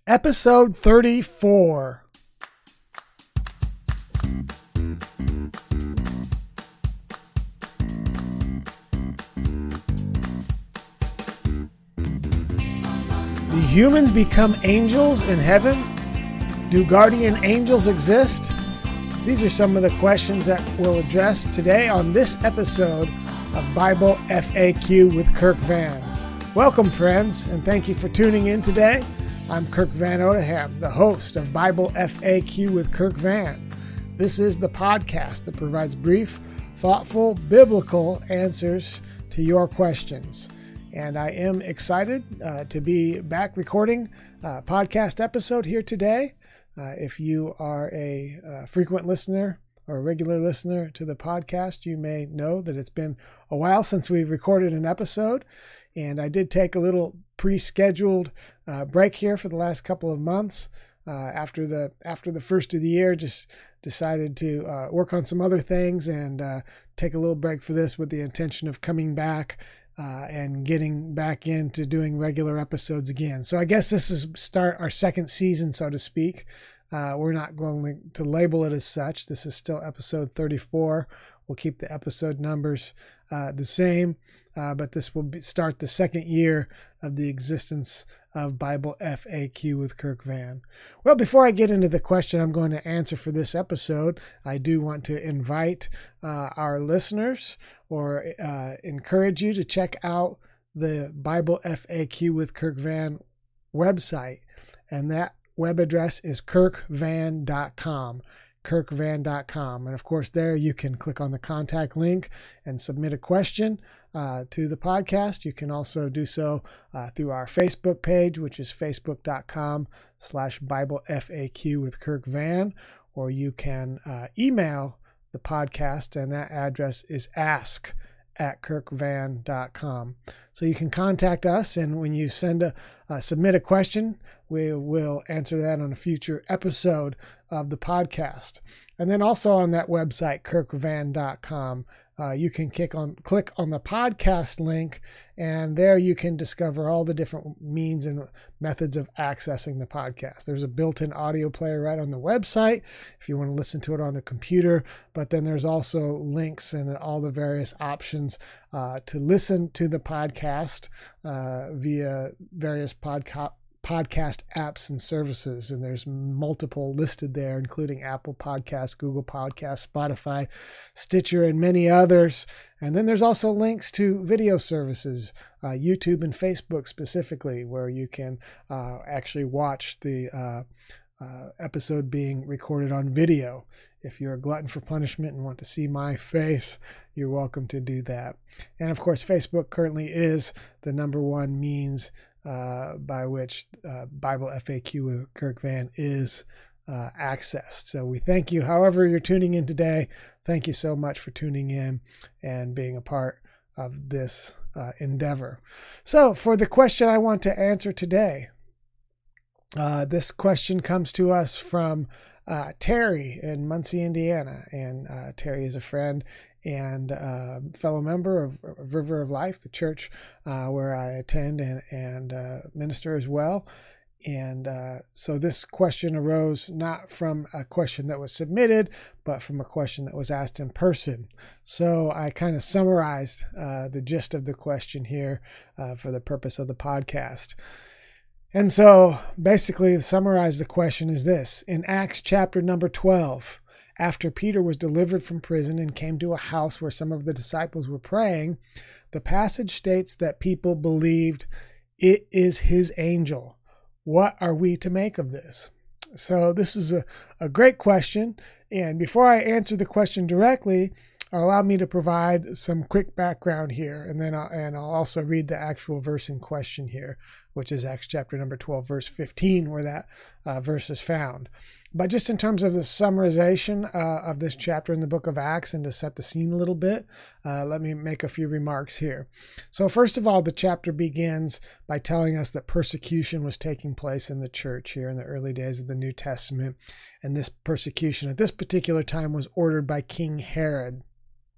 Episode 34. Do humans become angels in heaven? Do guardian angels exist? These are some of the questions that we'll address today on this episode of Bible FAQ with Kirk Van. Welcome, friends, and thank you for tuning in today. I'm Kirk Van Odeham, the host of Bible FAQ with Kirk Van. This is the podcast that provides brief, thoughtful, biblical answers to your questions. And I am excited to be back recording a podcast episode here today. If you are a frequent listener or a regular listener to the podcast, you may know that it's been a while since we recorded an episode. And I did take a little pre-scheduled break here for the last couple of months. After the first of the year, just decided to work on some other things and take a little break for this with the intention of coming back and getting back into doing regular episodes again. So I guess this is start our second season, so to speak. We're not going to label it as such. This is still episode 34. We'll keep the episode numbers the same, but this will start the second year of the existence of Bible FAQ with Kirk Van. Well, before I get into the question I'm going to answer for this episode, I do want to invite our listeners or encourage you to check out the Bible FAQ with Kirk Van website, and that web address is kirkvan.com. kirkvan.com. And of course, there you can click on the contact link and submit a question to the podcast. You can also do so through our Facebook page, which is facebook.com/Bible FAQ with Kirk Van, or you can email the podcast, and that address is ask@kirkvan.com. So you can contact us, and when you submit a question, we will answer that on a future episode of the podcast. And then also on that website, kirkvan.com, you can click on the podcast link, and there you can discover all the different means and methods of accessing the podcast. There's a built-in audio player right on the website if you want to listen to it on a computer, but then there's also links and all the various options to listen to the podcast via various podcast apps and services, and there's multiple listed there, including Apple Podcasts, Google Podcasts, Spotify, Stitcher, and many others. And then there's also links to video services, YouTube and Facebook specifically, where you can actually watch the episode being recorded on video. If you're a glutton for punishment and want to see my face, you're welcome to do that. And of course, Facebook currently is the number one means by which Bible FAQ with Kirk Van is accessed. So we thank you. However you're tuning in today, thank you so much for tuning in and being a part of this endeavor. So for the question I want to answer today, this question comes to us from Terry in Muncie, Indiana. And Terry is a friend and fellow member of River of Life, the church where I attend and minister as well. And so this question arose not from a question that was submitted, but from a question that was asked in person. So I kind of summarized the gist of the question here for the purpose of the podcast. And so basically, to summarize the question is this. In Acts chapter number 12, after Peter was delivered from prison and came to a house where some of the disciples were praying, the passage states that people believed it is his angel. What are we to make of this? So this is a great question. And before I answer the question directly, allow me to provide some quick background here, and then I'll also read the actual verse in question here, which is Acts chapter number 12, verse 15, where that verse is found. But just in terms of the summarization of this chapter in the book of Acts, and to set the scene a little bit, let me make a few remarks here. So first of all, the chapter begins by telling us that persecution was taking place in the church here in the early days of the New Testament, and this persecution at this particular time was ordered by King Herod.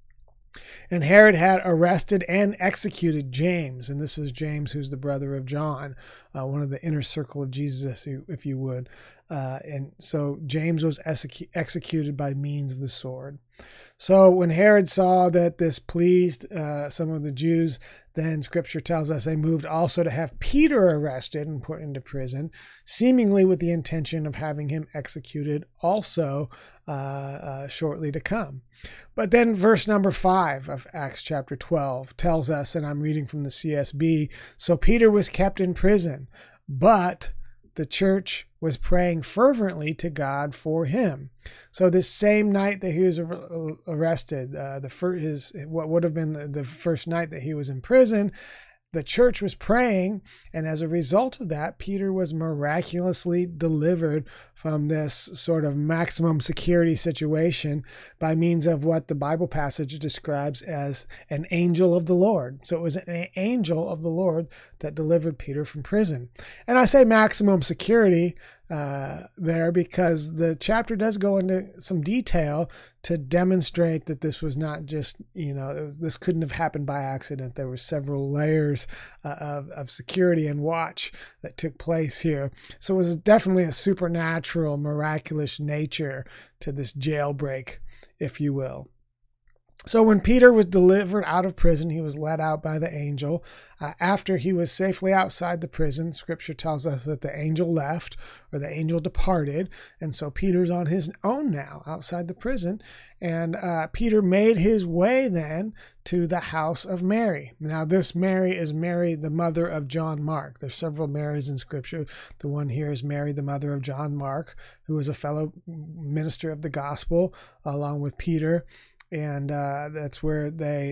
And Herod had arrested and executed James. And this is James, who's the brother of John, one of the inner circle of Jesus, if you would. And so James was executed by means of the sword. So when Herod saw that this pleased some of the Jews, then Scripture tells us they moved also to have Peter arrested and put into prison, seemingly with the intention of having him executed also shortly to come. But then verse number 5 of Acts chapter 12 tells us, and I'm reading from the CSB, so Peter was kept in prison, but the church was praying fervently to God for him. So this same night that he was arrested, what would have been the first night that he was in prison, the church was praying, and as a result of that, Peter was miraculously delivered from this sort of maximum security situation by means of what the Bible passage describes as an angel of the Lord. So it was an angel of the Lord that delivered Peter from prison. And I say maximum security there because the chapter does go into some detail to demonstrate that this was not just, this couldn't have happened by accident. There were several layers of security and watch that took place here. So it was definitely a supernatural, miraculous nature to this jailbreak, if you will. So when Peter was delivered out of prison, he was led out by the angel. After he was safely outside the prison, Scripture tells us that the angel left, or the angel departed, and so Peter's on his own now outside the prison. And Peter made his way then to the house of Mary. Now this Mary is Mary, the mother of John Mark. There's several Marys in Scripture. The one here is Mary, the mother of John Mark, who was a fellow minister of the gospel along with Peter. And that's where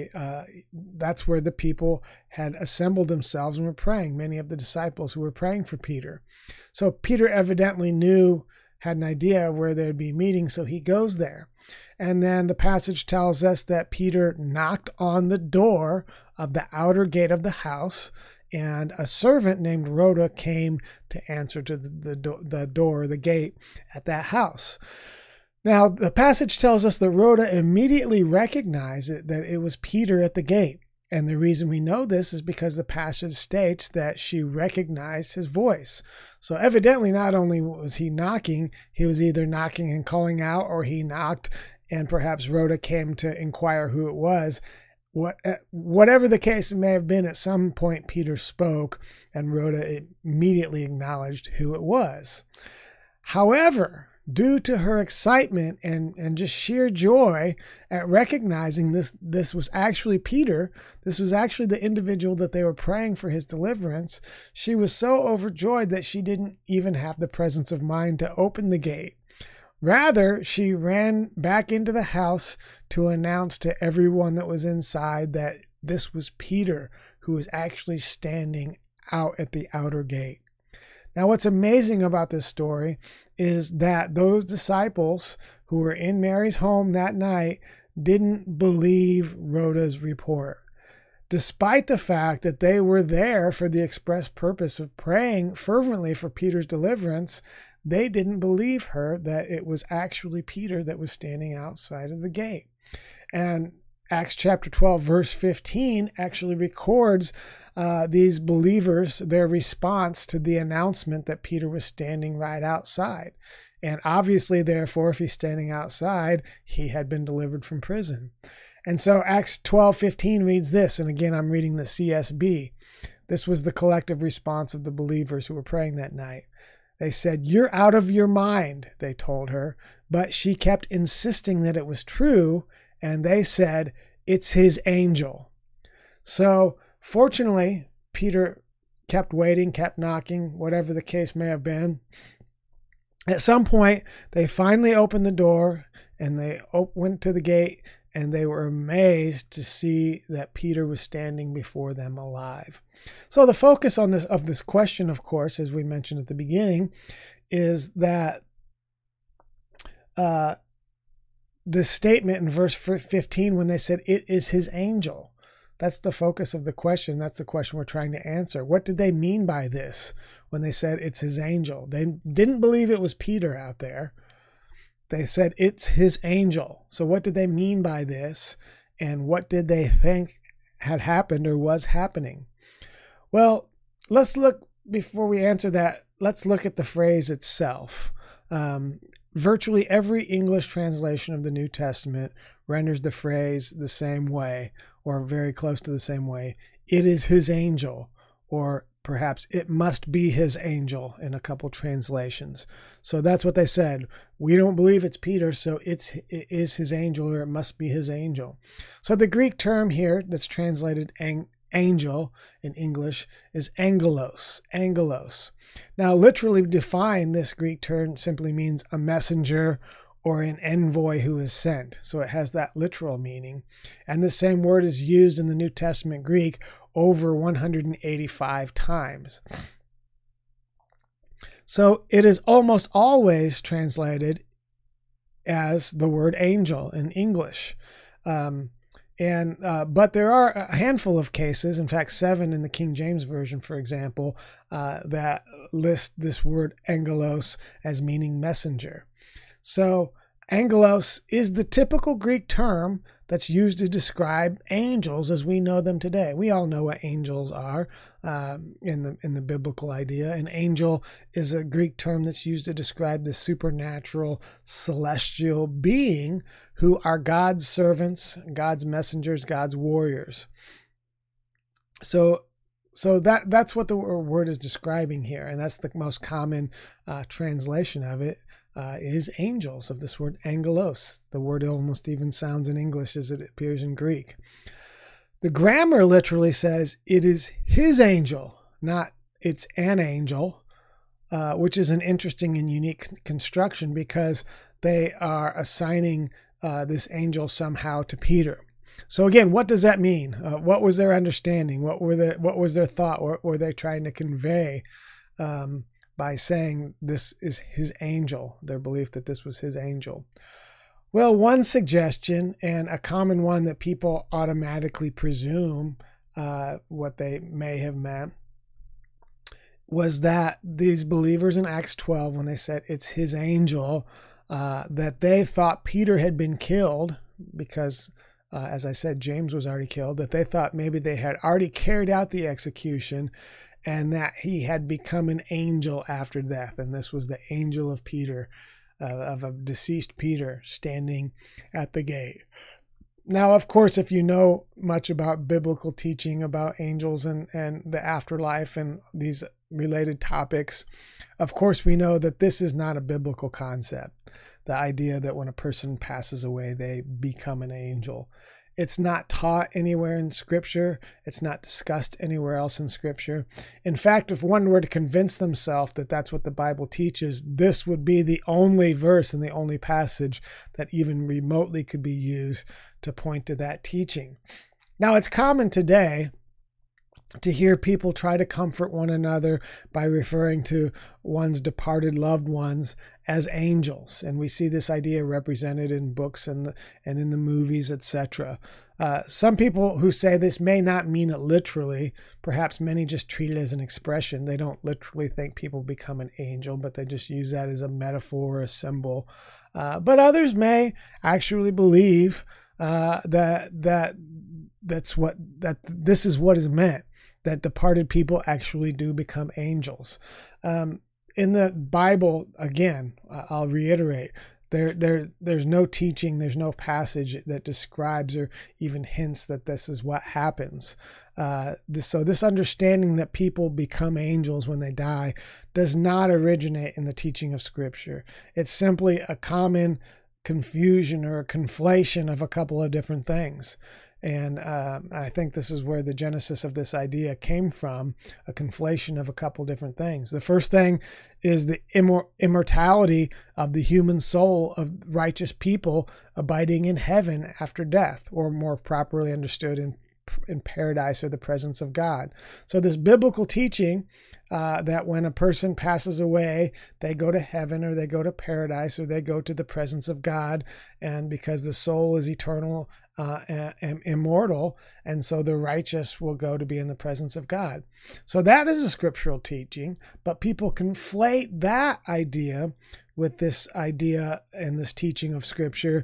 the people had assembled themselves and were praying, many of the disciples who were praying for Peter. So Peter evidently had an idea of where they'd be meeting, so he goes there. And then the passage tells us that Peter knocked on the door of the outer gate of the house, and a servant named Rhoda came to answer to the door, the gate at that house. Now, the passage tells us that Rhoda immediately recognized that it was Peter at the gate. And the reason we know this is because the passage states that she recognized his voice. So evidently, not only was he knocking, he was either knocking and calling out, or he knocked and perhaps Rhoda came to inquire who it was. Whatever the case may have been, at some point Peter spoke and Rhoda immediately acknowledged who it was. However, due to her excitement and just sheer joy at recognizing this was actually Peter, this was actually the individual that they were praying for his deliverance, she was so overjoyed that she didn't even have the presence of mind to open the gate. Rather, she ran back into the house to announce to everyone that was inside that this was Peter, who was actually standing out at the outer gate. Now, what's amazing about this story is that those disciples who were in Mary's home that night didn't believe Rhoda's report. Despite the fact that they were there for the express purpose of praying fervently for Peter's deliverance, they didn't believe her that it was actually Peter that was standing outside of the gate. And Acts chapter 12, verse 15 actually records these believers, their response to the announcement that Peter was standing right outside. And obviously, therefore, if he's standing outside, he had been delivered from prison. And so Acts 12:15 reads this, and again, I'm reading the CSB. This was the collective response of the believers who were praying that night. They said, "You're out of your mind," they told her, but she kept insisting that it was true, and they said, "It's his angel." So fortunately, Peter kept waiting, kept knocking, whatever the case may have been. At some point, they finally opened the door and they went to the gate, and they were amazed to see that Peter was standing before them alive. So the focus of this question, of course, as we mentioned at the beginning, is that this statement in verse 15, when they said, "It is his angel," that's the focus of the question. That's the question we're trying to answer. What did they mean by this when they said it's his angel? They didn't believe it was Peter out there. They said it's his angel. So what did they mean by this? and what did they think had happened or was happening? Well, before we answer that, let's look at the phrase itself. Virtually every English translation of the New Testament renders the phrase the same way, or very close to the same way. It is his angel, or perhaps it must be his angel in a couple translations. So that's what they said. We don't believe it's Peter, so it is his angel, or it must be his angel. So the Greek term here that's translated angel in English is angelos. Angelos. Now, literally defined, this Greek term simply means a messenger or an envoy who is sent. So it has that literal meaning. And the same word is used in the New Testament Greek over 185 times. So it is almost always translated as the word angel in English. But there are a handful of cases, in fact 7 in the King James Version, for example, that list this word angelos as meaning messenger. So angelos is the typical Greek term that's used to describe angels as we know them today. We all know what angels are in the biblical idea. An angel is a Greek term that's used to describe the supernatural celestial being who are God's servants, God's messengers, God's warriors. So that's what the word is describing here, and that's the most common translation of it. Is angels, of this word angelos. The word almost even sounds in English as it appears in Greek. The grammar literally says it is his angel, not it's an angel, which is an interesting and unique construction because they are assigning this angel somehow to Peter. So again, what does that mean? What was their understanding? What was their thought? What were they trying to convey by saying this is his angel, their belief that this was his angel? Well, one suggestion, and a common one that people automatically presume what they may have meant, was that these believers in Acts 12, when they said it's his angel, that they thought Peter had been killed because, as I said, James was already killed, that they thought maybe they had already carried out the execution and that he had become an angel after death. And this was the angel of Peter, of a deceased Peter standing at the gate. Now, of course, if you know much about biblical teaching about angels and the afterlife and these related topics, of course, we know that this is not a biblical concept. The idea that when a person passes away, they become an angel. It's not taught anywhere in Scripture. It's not discussed anywhere else in Scripture. In fact, if one were to convince themselves that that's what the Bible teaches, this would be the only verse and the only passage that even remotely could be used to point to that teaching. Now, it's common today to hear people try to comfort one another by referring to one's departed loved ones as angels. And we see this idea represented in books and in the movies, etc. Some people who say this may not mean it literally. Perhaps many just treat it as an expression. They don't literally think people become an angel, but they just use that as a metaphor or a symbol. But others may actually believe that this is what is meant, that departed people actually do become angels. In the Bible, again, I'll reiterate, there's no teaching, there's no passage that describes or even hints that this is what happens. So this understanding that people become angels when they die does not originate in the teaching of Scripture. It's simply a common confusion or a conflation of a couple of different things. And I think this is where the genesis of this idea came from, a conflation of a couple different things. The first thing is the immortality of the human soul of righteous people abiding in heaven after death, or more properly understood in paradise or the presence of God. So this biblical teaching that when a person passes away, they go to heaven or they go to paradise or they go to the presence of God, and because the soul is eternal and immortal, and so the righteous will go to be in the presence of God. So that is a scriptural teaching, but people conflate that idea with this idea and this teaching of Scripture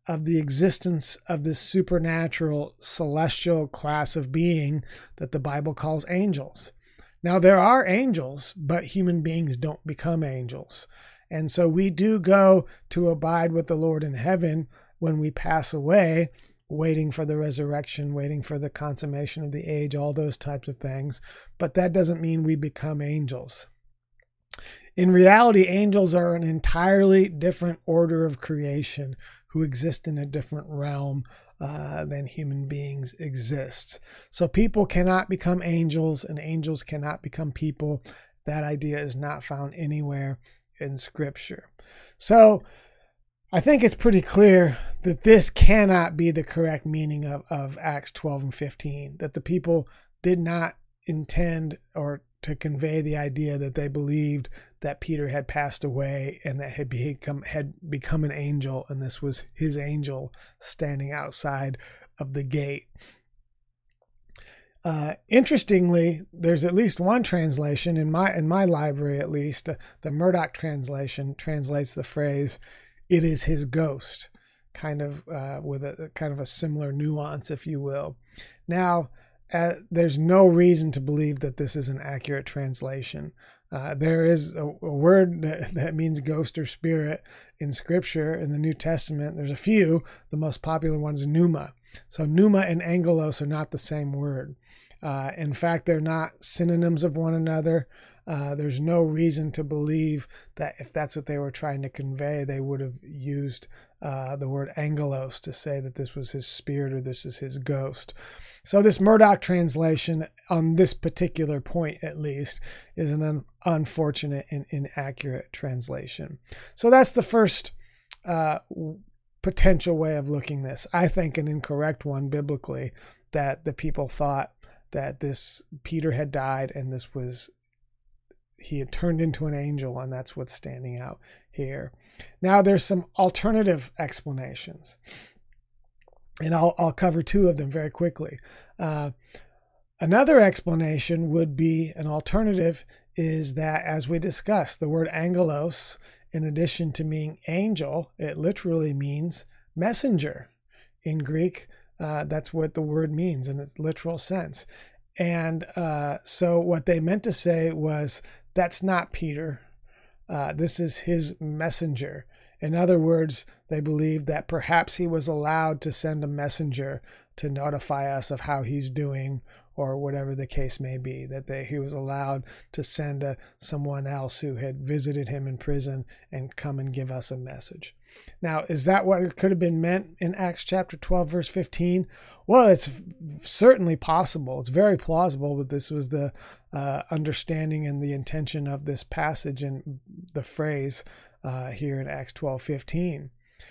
of the existence of this supernatural celestial class of being that the Bible calls angels. Now, there are angels, but human beings don't become angels. And so we do go to abide with the Lord in heaven when we pass away, waiting for the resurrection, waiting for the consummation of the age, all those types of things. But that doesn't mean we become angels. In reality, angels are an entirely different order of creation who exist in a different realm than human beings exist. So people cannot become angels and angels cannot become people. That idea is not found anywhere in Scripture. So I think it's pretty clear that this cannot be the correct meaning of Acts 12 and 15, that the people did not intend or to convey the idea that they believed that Peter had passed away and that had become an angel, and this was his angel standing outside of the gate. Interestingly, there's at least one translation in my library, at least the Murdoch translation translates the phrase "it is his ghost," kind of with a kind of a similar nuance, if you will. Now, there's no reason to believe that this is an accurate translation. There is a word that means ghost or spirit in Scripture in the New Testament. There's a few. The most popular one is pneuma. So pneuma and angelos are not the same word. In fact, they're not synonyms of one another. There's no reason to believe that if that's what they were trying to convey, they would have used the word angelos to say that this was his spirit or this is his ghost. So this Murdoch translation, on this particular point at least, is an unfortunate and inaccurate translation. So that's the first potential way of looking this. I think an incorrect one biblically, that the people thought that this Peter had died and he had turned into an angel, and that's what's standing out here. Now there's some alternative explanations, and I'll cover two of them very quickly. Another explanation would be, an alternative is that, as we discussed, the word angelos, in addition to meaning angel, it literally means messenger. In Greek, that's what the word means in its literal sense. And so what they meant to say was, that's not Peter. This is his messenger. In other words, they believed that perhaps he was allowed to send a messenger to notify us of how he's doing, or whatever the case may be, that he was allowed to send someone else who had visited him in prison and come and give us a message. Now, is that what it could have been meant in Acts chapter 12, verse 15? Well, it's certainly possible. It's very plausible that this was the understanding and the intention of this passage and the phrase here in Acts 12:15.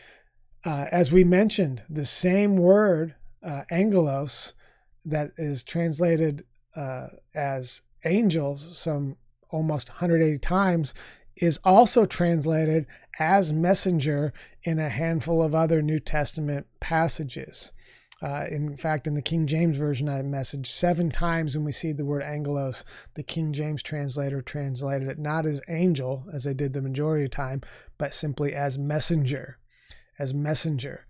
As we mentioned, the same word, angelos, that is translated as angels some almost 180 times, is also translated as messenger in a handful of other New Testament passages. In fact, in the King James Version, I messaged 7 times when we see the word angelos. The King James translator translated it not as angel, as they did the majority of the time, but simply as messenger. As messenger.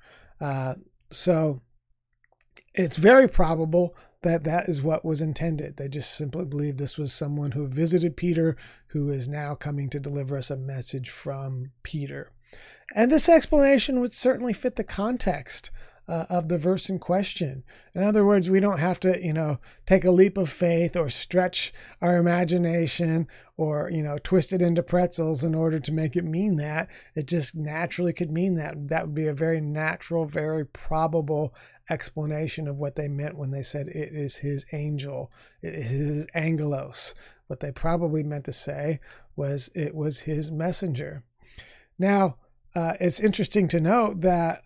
So it's very probable that that is what was intended. They just simply believed this was someone who visited Peter, who is now coming to deliver us a message from Peter. And this explanation would certainly fit the context of the verse in question. In other words, we don't have to, take a leap of faith or stretch our imagination or, twist it into pretzels in order to make it mean that. It just naturally could mean that. That would be a very natural, very probable explanation of what they meant when they said it is his angel. It is his angelos. What they probably meant to say was it was his messenger. Now, it's interesting to note that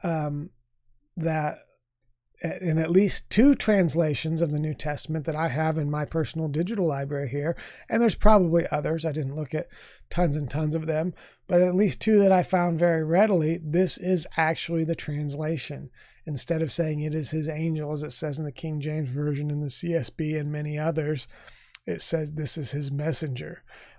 in at least 2 translations of the New Testament that I have in my personal digital library here, and there's probably others, I didn't look at tons and tons of them, but at least 2 that I found very readily, this is actually the translation. Instead of saying it is his angel, as it says in the King James Version and the CSB and many others, it says this is his messenger.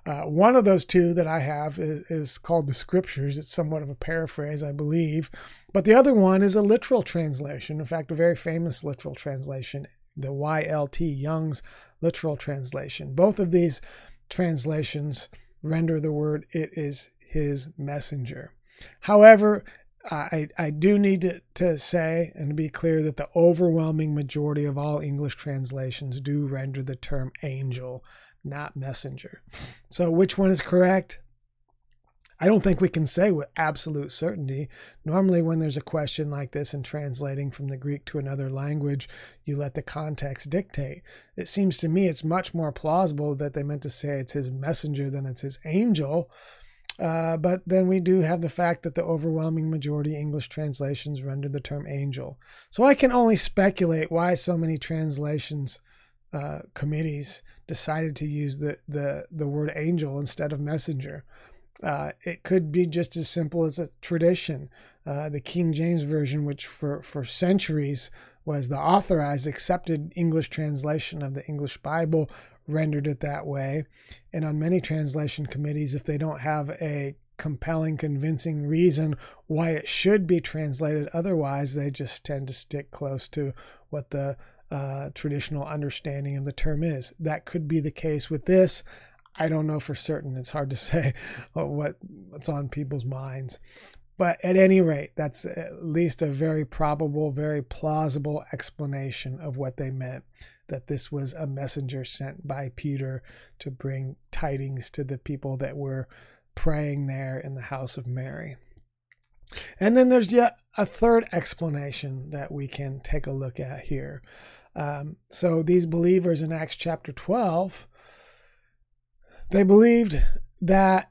One of those two that I have is called the Scriptures. It's somewhat of a paraphrase, I believe. But the other one is a literal translation. In fact, a very famous literal translation, the YLT, Young's literal translation. Both of these translations render the word, "It is his messenger." However, I do need to say and to be clear that the overwhelming majority of all English translations do render the term angel, not messenger. So which one is correct? I don't think we can say with absolute certainty. Normally when there's a question like this in translating from the Greek to another language, you let the context dictate. It seems to me it's much more plausible that they meant to say it's his messenger than it's his angel. But then we do have the fact that the overwhelming majority English translations render the term angel. So I can only speculate why so many translations committees decided to use the word angel instead of messenger. It could be just as simple as a tradition. The King James Version, which for centuries was the authorized, accepted English translation of the English Bible, rendered it that way. And on many translation committees, if they don't have a compelling, convincing reason why it should be translated otherwise, they just tend to stick close to what the traditional understanding of the term is. That could be the case with this. I don't know for certain. It's hard to say what's on people's minds. But at any rate, that's at least a very probable, very plausible explanation of what they meant, that this was a messenger sent by Peter to bring tidings to the people that were praying there in the house of Mary. And then there's yet a third explanation that we can take a look at here. So these believers in Acts chapter 12, they believed that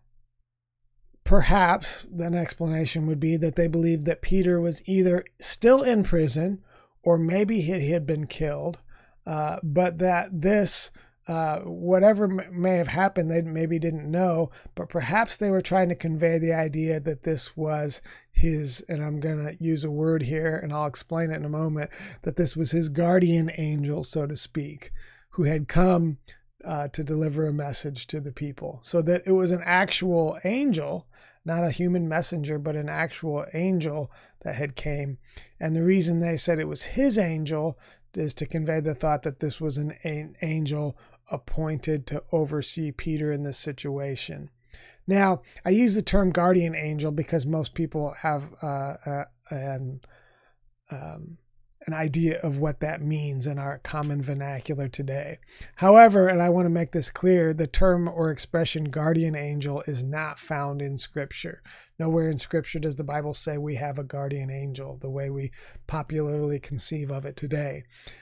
perhaps an explanation would be that they believed that Peter was either still in prison or maybe he had been killed, but that this, whatever may have happened, they maybe didn't know, but perhaps they were trying to convey the idea that this was his, and I'm going to use a word here and I'll explain it in a moment, that this was his guardian angel, so to speak, who had come to deliver a message to the people. So that it was an actual angel, not a human messenger, but an actual angel that had came. And the reason they said it was his angel is to convey the thought that this was an angel appointed to oversee Peter in this situation. Now, I use the term guardian angel because most people have an idea of what that means in our common vernacular today. However, and I want to make this clear, the term or expression guardian angel is not found in Scripture. Nowhere in Scripture does the Bible say we have a guardian angel the way we popularly conceive of it today.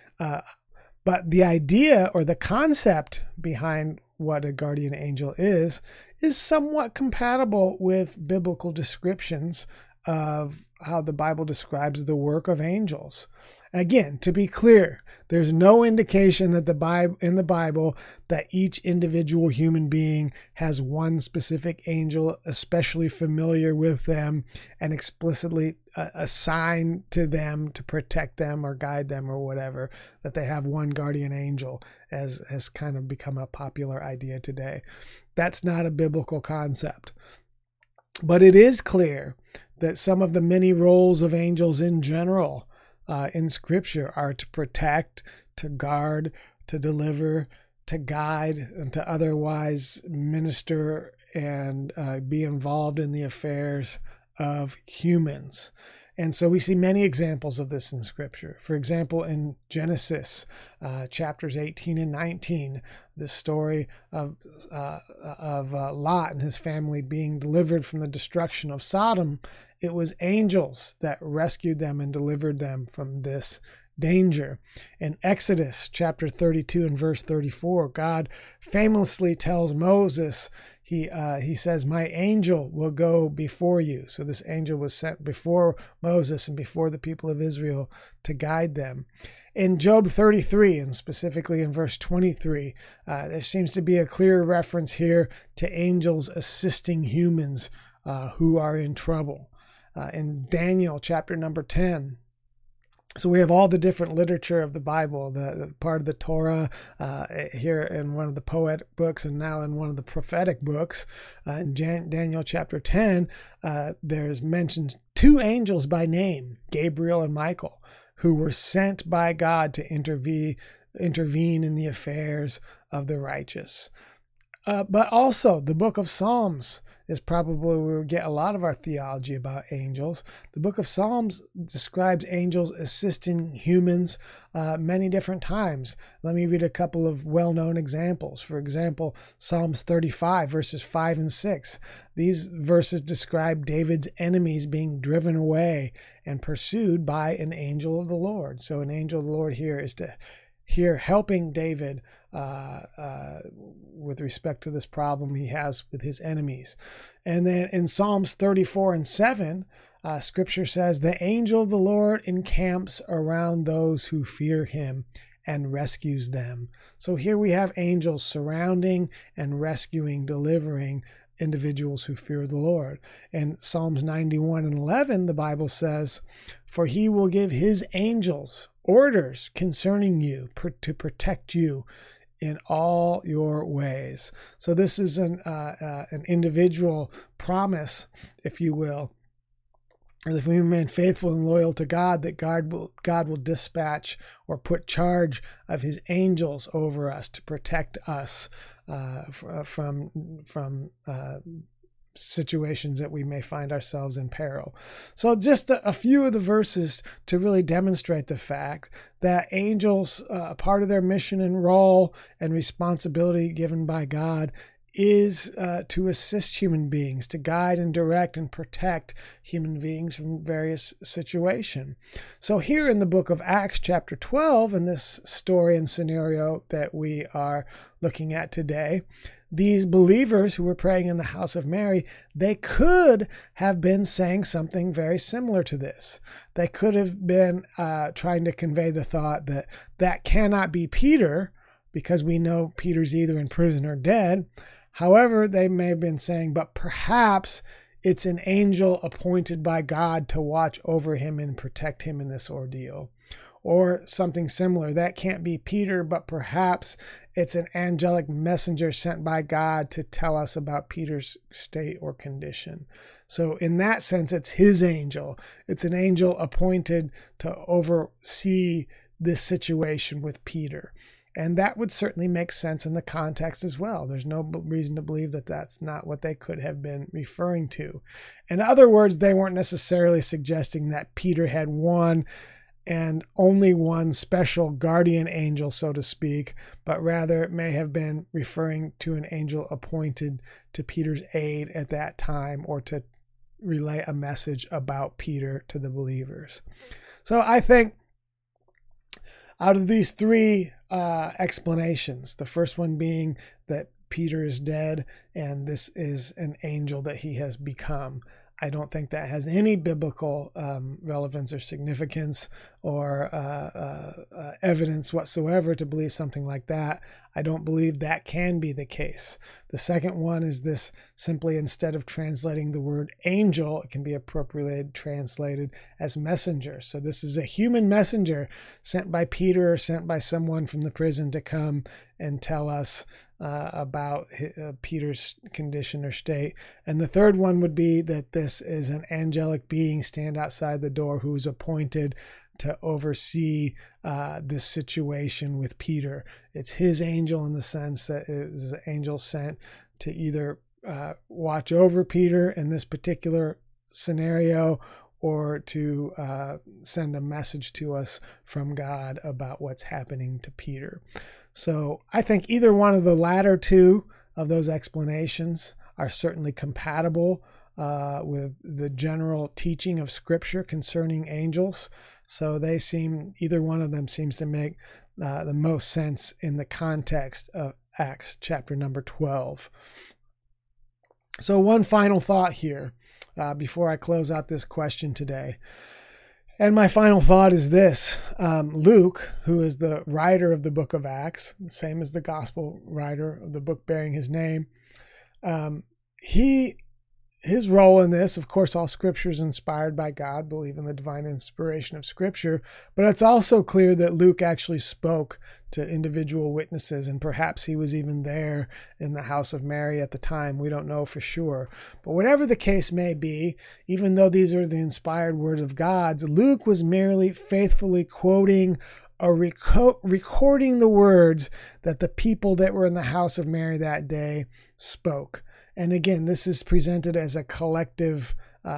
But the idea or the concept behind what a guardian angel is somewhat compatible with biblical descriptions of how the Bible describes the work of angels. Again, to be clear, there's no indication that in the Bible that each individual human being has one specific angel especially familiar with them and explicitly assigned to them to protect them or guide them or whatever, that they have one guardian angel, as has kind of become a popular idea today. That's not a biblical concept. But it is clear that some of the many roles of angels in general in Scripture are to protect, to guard, to deliver, to guide, and to otherwise minister and be involved in the affairs of humans. And so we see many examples of this in Scripture. For example, in Genesis chapters 18 and 19, the story of Lot and his family being delivered from the destruction of Sodom, it was angels that rescued them and delivered them from this danger. In Exodus chapter 32 and verse 34, God famously tells Moses, he says, "My angel will go before you." So this angel was sent before Moses and before the people of Israel to guide them. In Job 33, and specifically in verse 23, there seems to be a clear reference here to angels assisting humans who are in trouble. In Daniel chapter number 10, So we have all the different literature of the Bible, the part of the Torah here in one of the poetic books, and now in one of the prophetic books. In Daniel chapter 10, there's mentioned two angels by name, Gabriel and Michael, who were sent by God to intervene in the affairs of the righteous. But also the book of Psalms is probably where we get a lot of our theology about angels. The book of Psalms describes angels assisting humans many different times. Let me read a couple of well-known examples. For example, Psalms 35, verses 5 and 6. These verses describe David's enemies being driven away and pursued by an angel of the Lord. So an angel of the Lord here helping David with respect to this problem he has with his enemies. And then in Psalms 34 and 7, Scripture says, "The angel of the Lord encamps around those who fear him and rescues them." So here we have angels surrounding and rescuing, delivering individuals who fear the Lord. In Psalms 91 and 11, the Bible says, "For he will give his angels orders concerning you to protect you in all your ways." So this is an individual promise, if you will. And if we remain faithful and loyal to God, that God will dispatch or put charge of his angels over us to protect us from situations that we may find ourselves in peril. So just a few of the verses to really demonstrate the fact that angels, part of their mission and role and responsibility given by God is to assist human beings, to guide and direct and protect human beings from various situations. So here in the book of Acts chapter 12, in this story and scenario that we are looking at today, these believers who were praying in the house of Mary, they could have been saying something very similar to this. They could have been trying to convey the thought that cannot be Peter, because we know Peter's either in prison or dead. However, they may have been saying, but perhaps it's an angel appointed by God to watch over him and protect him in this ordeal. Or something similar. That can't be Peter, but perhaps it's an angelic messenger sent by God to tell us about Peter's state or condition. So in that sense, it's his angel. It's an angel appointed to oversee this situation with Peter. And that would certainly make sense in the context as well. There's no reason to believe that that's not what they could have been referring to. In other words, they weren't necessarily suggesting that Peter had one and only one special guardian angel, so to speak, but rather it may have been referring to an angel appointed to Peter's aid at that time, or to relay a message about Peter to the believers. So I think out of these three explanations, the first one being that Peter is dead and this is an angel that he has become, I don't think that has any biblical relevance or significance or evidence whatsoever to believe something like that. I don't believe that can be the case. The second one is this: simply instead of translating the word angel, it can be appropriately translated as messenger. So this is a human messenger sent by Peter or sent by someone from the prison to come and tell us about Peter's condition or state. And the third one would be that this is an angelic being stand outside the door who is appointed to oversee this situation with Peter. It's his angel in the sense that it is an angel sent to either watch over Peter in this particular scenario, or to send a message to us from God about what's happening to Peter. So I think either one of the latter two of those explanations are certainly compatible with the general teaching of Scripture concerning angels. So either one of them seems to make the most sense in the context of Acts chapter number 12. So one final thought here before I close out this question today. And my final thought is this. Luke, who is the writer of the book of Acts, the same as the gospel writer of the book bearing his name, he his role in this, of course, all scripture is inspired by God, believe in the divine inspiration of scripture, but it's also clear that Luke actually spoke to individual witnesses, and perhaps he was even there in the house of Mary at the time. We don't know for sure. But whatever the case may be, even though these are the inspired words of God, Luke was merely faithfully quoting or recording the words that the people that were in the house of Mary that day spoke. And again, this is presented as a collective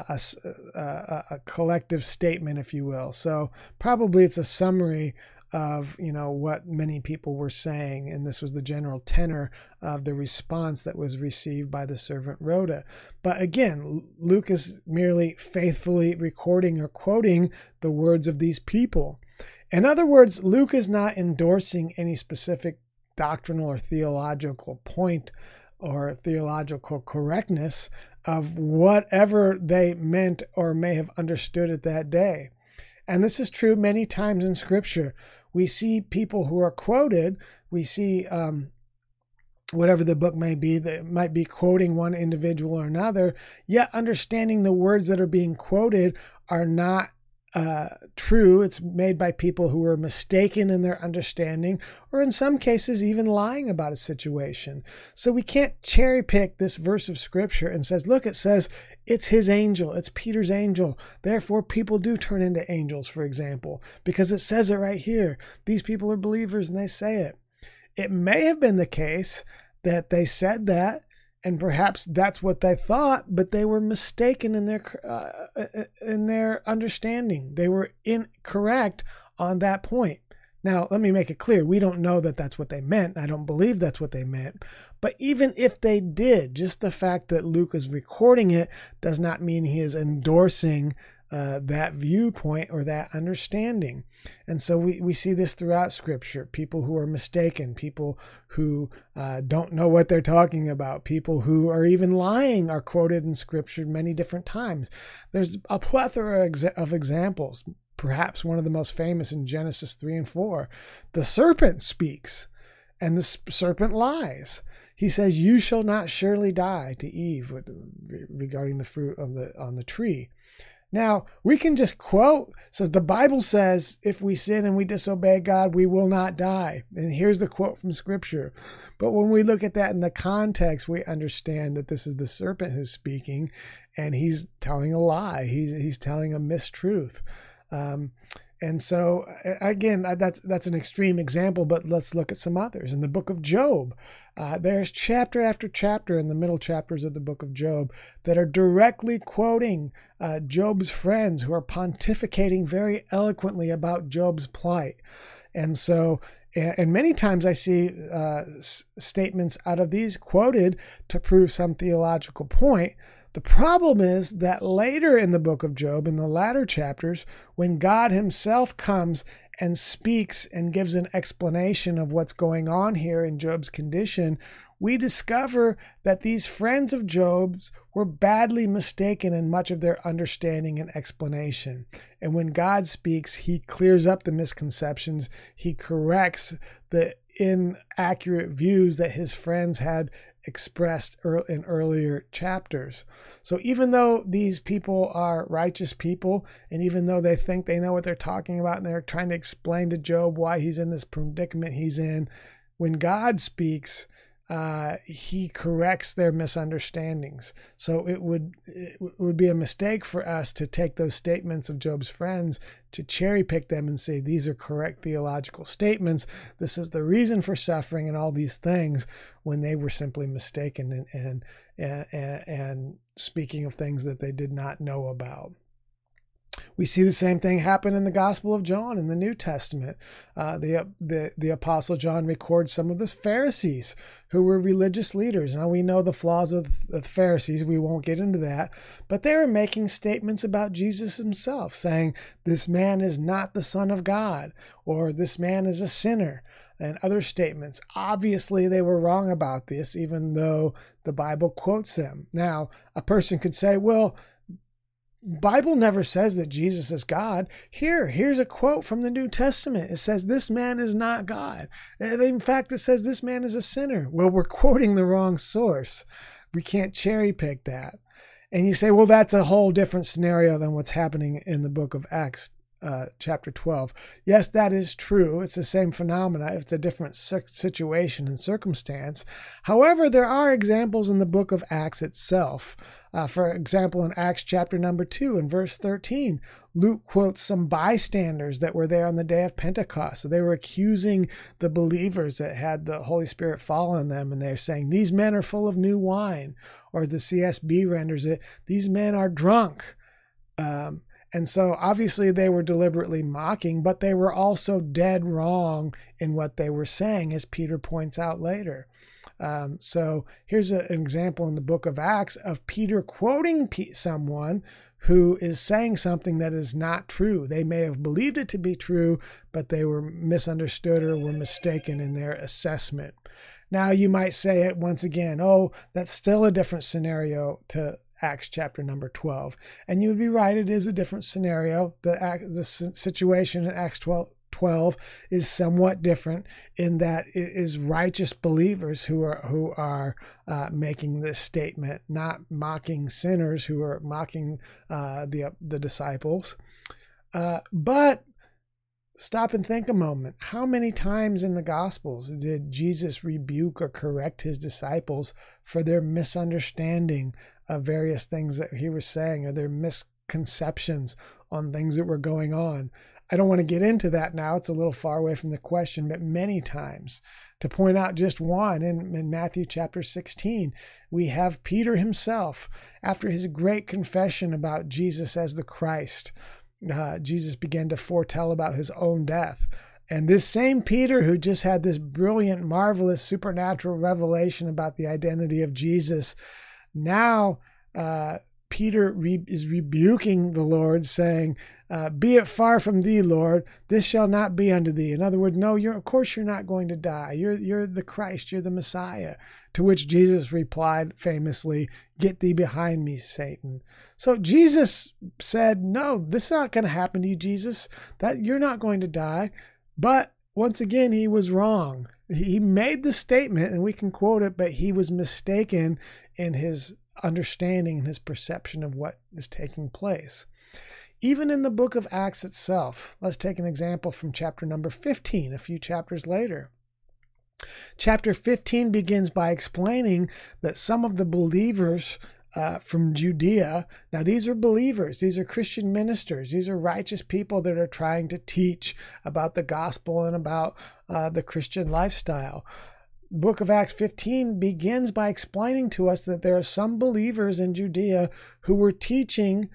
statement, if you will. So probably it's a summary of, what many people were saying. And this was the general tenor of the response that was received by the servant Rhoda. But again, Luke is merely faithfully recording or quoting the words of these people. In other words, Luke is not endorsing any specific doctrinal or theological point or theological correctness of whatever they meant or may have understood at that day. And this is true many times in Scripture. We see people who are quoted, we see whatever the book may be, that might be quoting one individual or another, yet understanding the words that are being quoted are not true. It's made by people who are mistaken in their understanding, or in some cases even lying about a situation. So we can't cherry pick this verse of scripture and it says it's his angel, it's Peter's angel. Therefore, people do turn into angels, for example, because it says it right here. These people are believers and they say it. It may have been the case that they said that, and perhaps that's what they thought, but they were mistaken in their understanding. They were incorrect on that point. Now, let me make it clear. We don't know that that's what they meant. I don't believe that's what they meant. But even if they did, just the fact that Luke is recording it does not mean he is endorsing that viewpoint or that understanding. And so we see this throughout Scripture. People who are mistaken, people who don't know what they're talking about, people who are even lying are quoted in Scripture many different times. There's a plethora of examples. Perhaps one of the most famous in Genesis 3 and 4. The serpent speaks, and the serpent lies. He says, "You shall not surely die," to Eve regarding the fruit on the tree. Now, we can just quote, says the Bible says, if we sin and we disobey God, we will not die. And here's the quote from Scripture. But when we look at that in the context, we understand that this is the serpent who's speaking, and he's telling a lie. He's telling a mistruth. And so, again, that's an extreme example, but let's look at some others. In the book of Job, there's chapter after chapter in the middle chapters of the book of Job that are directly quoting Job's friends who are pontificating very eloquently about Job's plight. And so, and many times I see statements out of these quoted to prove some theological point. The problem is that later in the book of Job, in the latter chapters, when God himself comes and speaks and gives an explanation of what's going on here in Job's condition, we discover that these friends of Job's were badly mistaken in much of their understanding and explanation. And when God speaks, he clears up the misconceptions. He corrects the inaccurate views that his friends had expressed in earlier chapters. So even though these people are righteous people, and even though they think they know what they're talking about and they're trying to explain to Job why he's in this predicament he's in, when God speaks, he corrects their misunderstandings. So it would be a mistake for us to take those statements of Job's friends, to cherry pick them and say these are correct theological statements. This is the reason for suffering and all these things, when they were simply mistaken and speaking of things that they did not know about. We see the same thing happen in the Gospel of John in the New Testament. The Apostle John records some of the Pharisees who were religious leaders. Now, we know the flaws of the Pharisees. We won't get into that. But they were making statements about Jesus himself, saying, this man is not the Son of God, or this man is a sinner, and other statements. Obviously, they were wrong about this, even though the Bible quotes them. Now, a person could say, well, Bible never says that Jesus is God. Here's a quote from the New Testament. It says, this man is not God. And in fact, it says this man is a sinner. Well, we're quoting the wrong source. We can't cherry pick that. And you say, well, that's a whole different scenario than what's happening in the book of Acts, chapter 12. Yes, that is true. It's the same phenomena. It's a different situation and circumstance. However, there are examples in the book of Acts itself. For example, in Acts chapter number 2 and verse 13, Luke quotes some bystanders that were there on the day of Pentecost. So they were accusing the believers that had the Holy Spirit fall on them, and they're saying, these men are full of new wine. Or as the CSB renders it, these men are drunk. And so obviously they were deliberately mocking, but they were also dead wrong in what they were saying, as Peter points out later. So here's an example in the book of Acts of Peter quoting someone who is saying something that is not true. They may have believed it to be true, but they were misunderstood or were mistaken in their assessment. Now you might say it once again, oh, that's still a different scenario to Acts chapter number 12. And you would be right, it is a different scenario. The situation in Acts 12 is somewhat different in that it is righteous believers who are making this statement, not mocking sinners who are mocking the disciples. But stop and think a moment. How many times in the Gospels did Jesus rebuke or correct his disciples for their misunderstanding of various things that he was saying, or their misconceptions on things that were going on? I don't want to get into that now. It's a little far away from the question, but many times. To point out just one, in Matthew chapter 16, we have Peter himself, after his great confession about Jesus as the Christ, Jesus began to foretell about his own death. And this same Peter, who just had this brilliant, marvelous, supernatural revelation about the identity of Jesus, now Peter is rebuking the Lord, saying, be it far from thee, Lord, this shall not be unto thee. In other words, no, of course you're not going to die. You're the Christ, you're the Messiah. To which Jesus replied famously, get thee behind me, Satan. So Jesus said, no, this is not going to happen to you, Jesus, that you're not going to die. But once again, he was wrong. He made the statement, and we can quote it, but he was mistaken in his understanding and his perception of what is taking place. Even in the book of Acts itself, let's take an example from chapter number 15, a few chapters later. Chapter 15 begins by explaining that some of the believers from Judea, now these are believers, these are Christian ministers, these are righteous people that are trying to teach about the gospel and about the Christian lifestyle. The book of Acts 15 begins by explaining to us that there are some believers in Judea who were teaching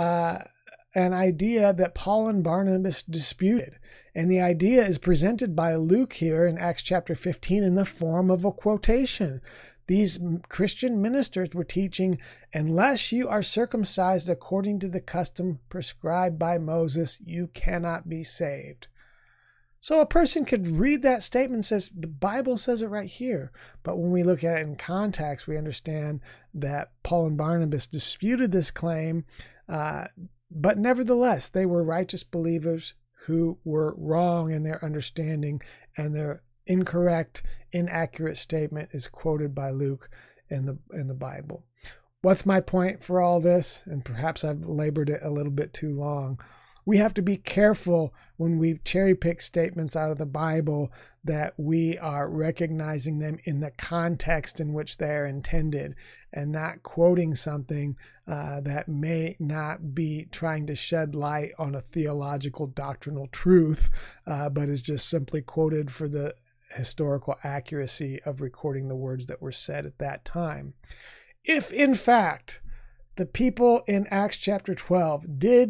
an idea that Paul and Barnabas disputed. And the idea is presented by Luke here in Acts chapter 15 in the form of a quotation. These Christian ministers were teaching, unless you are circumcised according to the custom prescribed by Moses, you cannot be saved. So a person could read that statement and says, the Bible says it right here. But when we look at it in context, we understand that Paul and Barnabas disputed this claim, but nevertheless, they were righteous believers who were wrong in their understanding, and their incorrect, inaccurate statement is quoted by Luke in the Bible. What's my point for all this? And perhaps I've labored it a little bit too long. We have to be careful when we cherry pick statements out of the Bible that we are recognizing them in the context in which they are intended, and not quoting something that may not be trying to shed light on a theological doctrinal truth, but is just simply quoted for the historical accuracy of recording the words that were said at that time. If in fact the people in Acts chapter 12 did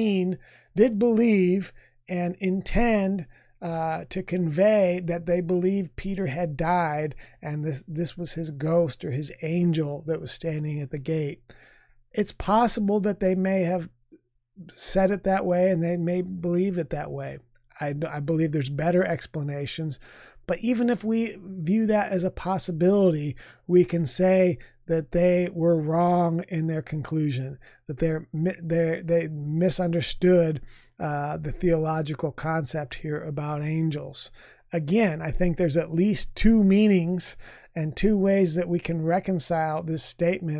believe and intend to convey that they believed Peter had died, and this was his ghost or his angel that was standing at the gate, it's possible that they may have said it that way, and they may believe it that way. I believe there's better explanations, but even if we view that as a possibility, we can say that they were wrong in their conclusion, that they misunderstood the theological concept here about angels. Again, I think there's at least two meanings and two ways that we can reconcile this statement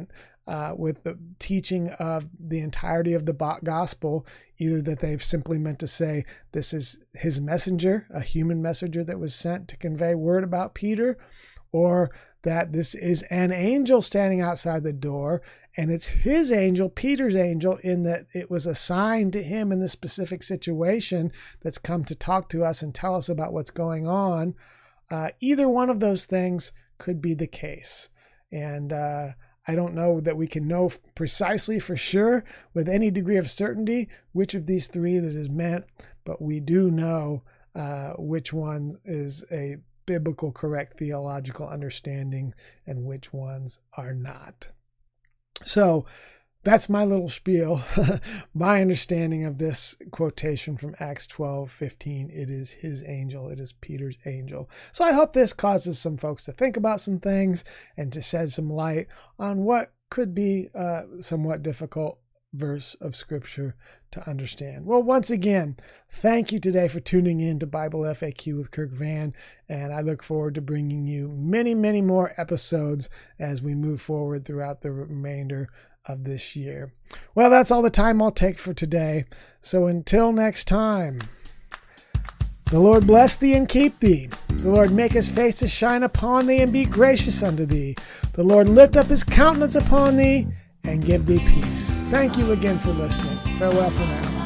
with the teaching of the entirety of the gospel, either that they've simply meant to say this is his messenger, a human messenger that was sent to convey word about Peter, or that this is an angel standing outside the door, and it's his angel, Peter's angel, in that it was assigned to him in this specific situation that's come to talk to us and tell us about what's going on. Either one of those things could be the case. And I don't know that we can know precisely for sure with any degree of certainty which of these three that is meant, but we do know which one is a biblical, correct theological understanding and which ones are not. So that's my little spiel, my understanding of this quotation from Acts 12:15. It is his angel. It is Peter's angel. So I hope this causes some folks to think about some things and to shed some light on what could be a somewhat difficult verse of Scripture to understand. Well, once again, thank you today for tuning in to Bible FAQ with Kirk Van, and I look forward to bringing you many, many more episodes as we move forward throughout the remainder of this year. Well, that's all the time I'll take for today. So until next time, the Lord bless thee and keep thee. The Lord make his face to shine upon thee and be gracious unto thee. The Lord lift up his countenance upon thee and give thee peace. Thank you again for listening. Farewell for now.